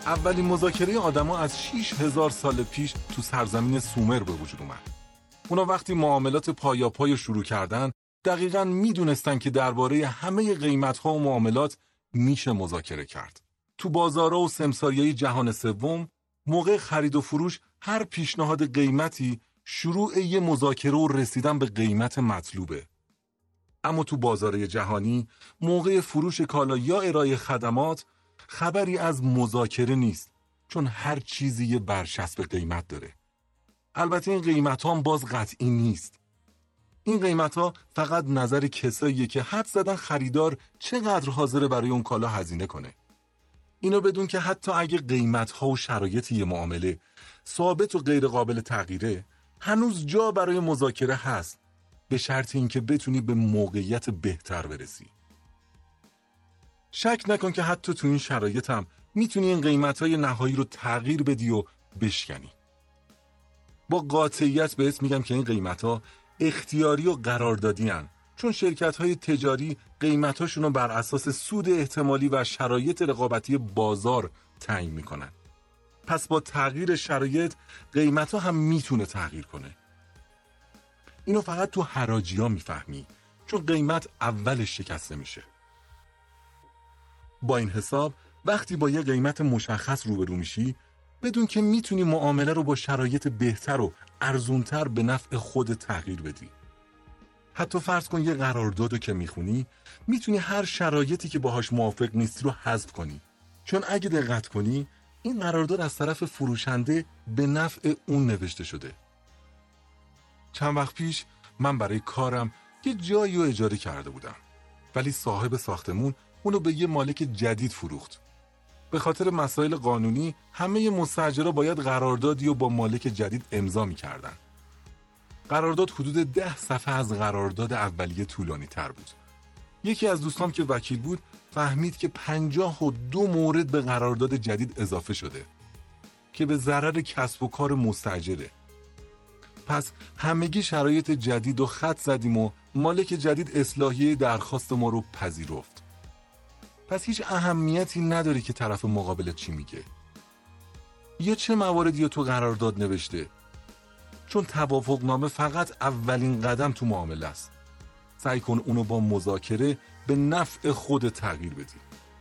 اولین مذاکره آدما از 6000 سال پیش تو سرزمین سومر به وجود اومد. اونا وقتی معاملات پایاپای شروع کردن، دقیقاً میدونستن که درباره همه قیمت‌ها و معاملات میشه مذاکره کرد. تو بازارها و سمساریای جهان سوم، موقع خرید و فروش هر پیشنهاد قیمتی شروع یه مذاکره و رسیدن به قیمت مطلوبه. اما تو بازار جهانی، موقع فروش کالا یا ارائه خدمات، خبری از مذاکره نیست، چون هر چیزی یه برچسب قیمت داره. البته این قیمت هم باز قطعی نیست. این قیمت ها فقط نظر کساییه که حد زدن خریدار چقدر حاضره برای اون کالا هزینه کنه. اینو بدون که حتی اگه قیمت ها و شرایط یه معامله ثابت و غیر قابل تغییره، هنوز جا برای مذاکره هست، به شرط اینکه بتونی به موقعیت بهتر برسی. شک نکن که حتی تو این شرایط هم میتونی این قیمت‌های نهایی رو تغییر بدی و بشکنی. با قاطعیت بهت میگم که این قیمت‌ها اختیاری و قراردادی هن، چون شرکت‌های تجاری قیمت‌هاشون رو بر اساس سود احتمالی و شرایط رقابتی بازار تعیین میکنن. پس با تغییر شرایط قیمت‌ها هم میتونه تغییر کنه. اینو فقط تو حراجی‌ها میفهمی، چون قیمت اولش شکسته میشه. با این حساب وقتی با یه قیمت مشخص روبرو میشی، بدون که میتونی معامله رو با شرایط بهتر و ارزونتر به نفع خود تغییر بدی. حتی فرض کن یه قراردادو که میخونی، میتونی هر شرایطی که باهاش موافق نیستی رو حذف کنی، چون اگه دقت کنی این قرارداد از طرف فروشنده به نفع اون نوشته شده. چند وقت پیش من برای کارم یه جایی رو اجاره کرده بودم، ولی صاحب ساختمون اونو به یه مالک جدید فروخت. به خاطر مسائل قانونی همه مستاجرها باید قراردادی رو با مالک جدید امضا می‌کردن. قرارداد حدود 10 صفحه از قرارداد اولیه طولانی تر بود. یکی از دوستام که وکیل بود فهمید که 52 مورد به قرارداد جدید اضافه شده که به ضرر کسب و کار مستاجره. پس همگی شرایط جدید و خط زدیم و مالک جدید اصلاحیه درخواست ما رو پذیرفت. پس هیچ اهمیتی نداره که طرف مقابل چی میگه یا چه مواردی رو تو قرارداد نوشته، چون توافقنامه فقط اولین قدم تو معامله است. سعی کن اونو با مذاکره به نفع خود تغییر بدی.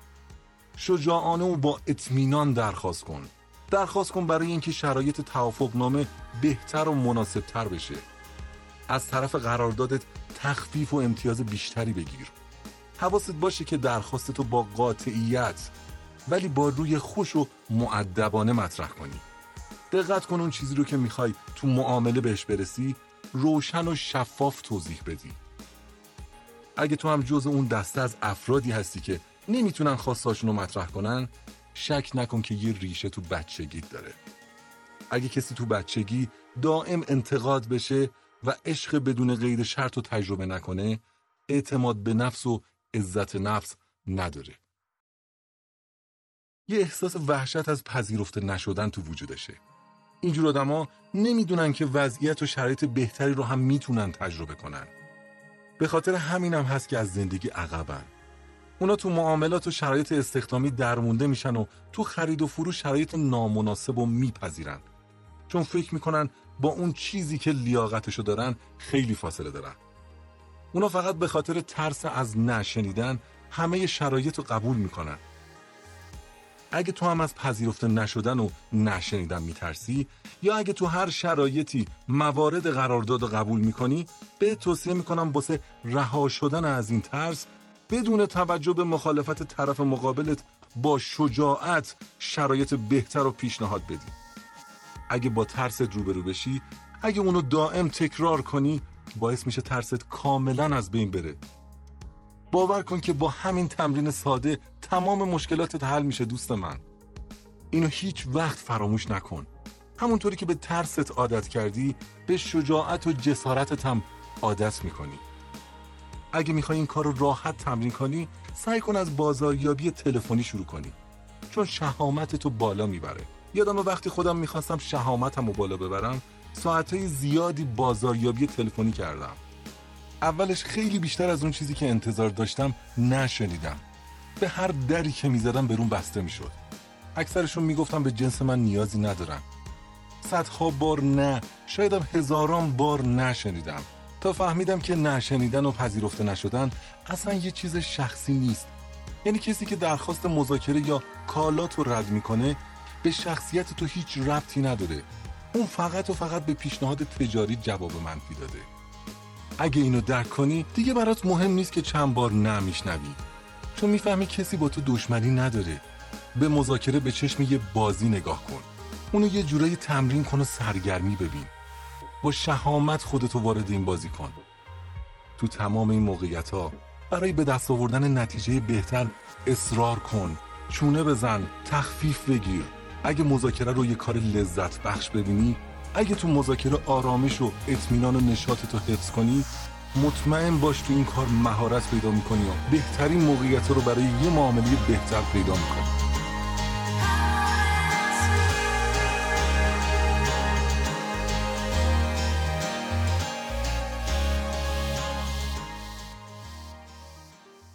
شجاعانه و با اطمینان درخواست کن برای اینکه شرایط توافقنامه بهتر و مناسبتر بشه. از طرف قراردادت تخفیف و امتیاز بیشتری بگیر. حواست باشه که درخواستتو با قاطعیت ولی با روی خوش و مؤدبانه مطرح کنی. دقت کن اون چیزی رو که میخوای تو معامله بهش برسی روشن و شفاف توضیح بدی. اگه تو هم جز اون دسته از افرادی هستی که نمیتونن خواستاشون رو مطرح کنن، شک نکن که یه ریشه تو بچگیت داره. اگه کسی تو بچگی دائم انتقاد بشه و عشق بدون قید شرط رو تجربه نکنه، اعتماد به نفس و عزت نفس نداره. یه احساس وحشت از پذیرفته نشدن تو وجودشه. اینجور آدما نمیدونن که وضعیت و شرایط بهتری رو هم میتونن تجربه کنن. به خاطر همینم هست که از زندگی عقبن. اونا تو معاملات و شرایط استخدامی درمونده میشن و تو خرید و فروش شرایط نامناسب و میپذیرن، چون فکر میکنن با اون چیزی که لیاقتشو دارن خیلی فاصله دارن. اونا فقط به خاطر ترس از نشنیدن همه شرایط رو قبول میکنن. اگه تو هم از پذیرفته نشدن و نشنیدن میترسی، یا اگه تو هر شرایطی موارد قرارداد رو قبول میکنی، به توصیه میکنم واسه رها شدن از این ترس بدون توجه به مخالفت طرف مقابلت با شجاعت شرایط بهتر رو پیشنهاد بدی. اگه با ترست روبرو بشی، اگه اونو دائم تکرار کنی، باعث میشه ترست کاملا از بین بره. باور کن که با همین تمرین ساده تمام مشکلاتت حل میشه دوست من. اینو هیچ وقت فراموش نکن. همونطوری که به ترست عادت کردی، به شجاعت و جسارتت هم عادت میکنی. اگه میخوای این کار رو راحت تمرین کنی، سعی کن از بازاریابی تلفنی شروع کنی، چون شهامتتو بالا میبره. یادم وقتی خودم میخواستم شهامتمو بالا ببرم، ساعتهای زیادی بازاریابی تلفنی کردم. اولش خیلی بیشتر از اون چیزی که انتظار داشتم نشنیدم. به هر دری که میزدم برون بسته میشد. اکثرشون میگفتن به جنس من نیازی ندارن. صدها بار نه، شایدم هزاران بار نشنیدم تا فهمیدم که نشنیدن و پذیرفته نشدن اصلا یه چیز شخصی نیست. یعنی کسی که درخواست مذاکره یا کالات رو رد میکنه به شخصیت تو هیچ ربطی نداره. اون فقط و فقط به پیشنهاد تجاری جواب منفی داده. اگه اینو درک کنی دیگه برات مهم نیست که چند بار نه میشنوی، چون میفهمی کسی با تو دشمنی نداره. به مذاکره به چشم یه بازی نگاه کن، اونو یه جورایی تمرین کن و سرگرمی ببین. با شهامت خودتو وارد این بازی کن. تو تمام این موقعیت‌ها برای به دست آوردن نتیجه بهتر اصرار کن، چونه بزن، تخفیف بگیر. اگه مذاکره رو یه کار لذت بخش ببینی، اگه تو مذاکره آرامش و اطمینان و نشاطتو حفظ کنی، مطمئن باش تو این کار مهارت پیدا می‌کنی و بهترین موقعیت‌ها رو برای یه معامله بهتر پیدا می‌کنی.